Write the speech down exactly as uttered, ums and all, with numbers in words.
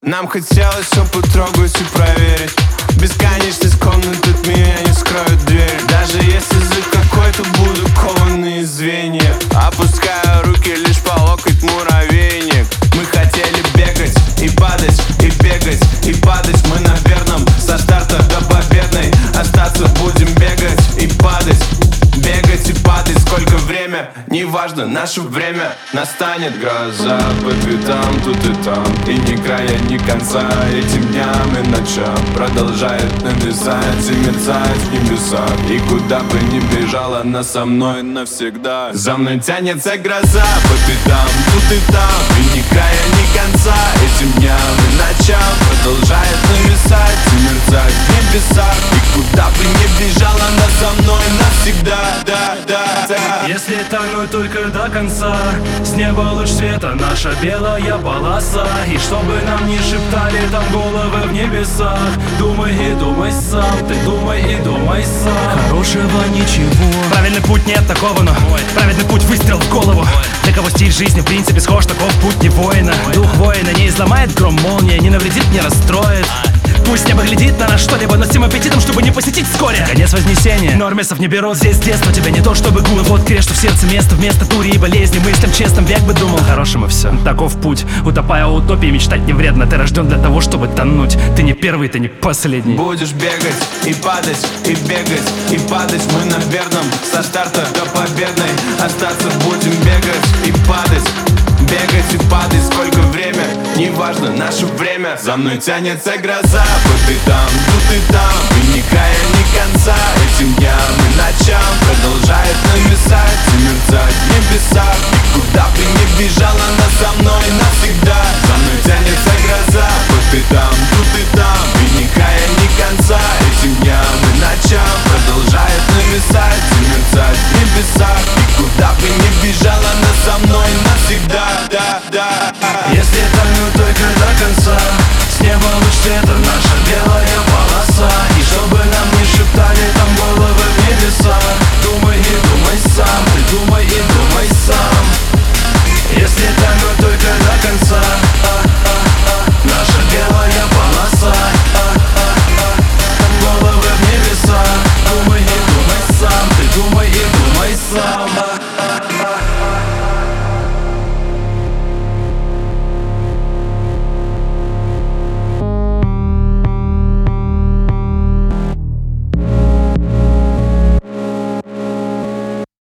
Нам хотелось все потрогать и проверить. Бесконечность комнаты от меня не скроют двери. Даже если за какой-то буду кованные звенья. Опускаю руки лишь по локоть, муравейник. Мы хотели бегать и падать, и бегать, и падать. Мы на верном, со старта до победной. Остаться будем бегать и падать, бегать и падать. Сколько время, неважно, наше время. Настанет гроза по пятам тут и там. И ни края, ни конца этим дням и ночам. Продолжает нависать и мерцать в небесах. И куда бы ни бежала, она со мной навсегда. За мной тянется гроза по пятам тут и там. И ни края, ни конца этим дням и ночам. Продолжает нависать и мерцать в небесах. И куда бы ни бежала, она со мной навсегда. Да, да, да. Если тонуть только до конца, с неба луч света, наша белая полоса. И чтобы нам не шептали там головы в небесах, думай и думай сам, ты думай и думай сам. Хорошего ничего. Правильный путь нет такого, но правильный путь выстрел в голову. Для кого стиль жизни в принципе схож, таков путь не воина. Дух воина не изломает гром молния, не навредит, не расстроит. Пусть небо глядит на нас что-либо, но с тем аппетитом, чтобы не посетить вскоре конец вознесения. Нормисов не берут здесь с детства, тебя не то чтобы гулы. Вот крест, что в сердце место вместо дури и болезни. Мыслям честным век бы думал хорошим и все. Таков путь, утопая в утопии, мечтать не вредно. Ты рожден для того, чтобы тонуть. Ты не первый, ты не последний. Будешь бегать и падать, и бегать, и падать. Мы на верном, со старта до победной. Остаться будем бегать и падать, бегать и падать. Сколько время, неважно, наше время. За мной тянется гроза по пятам тут и там. И ни края, ни конца этим дням и ночам. Продолжает нависать и мерцать в небесах. И куда бы ни бежала, она со мной навсегда. За мной тянется гроза по пятам тут и там. И ни края, ни конца этим дням и ночам. Продолжает нависать и мерцать в небесах. И куда бы ни бежала, она со мной навсегда. Да, да. Если тонуть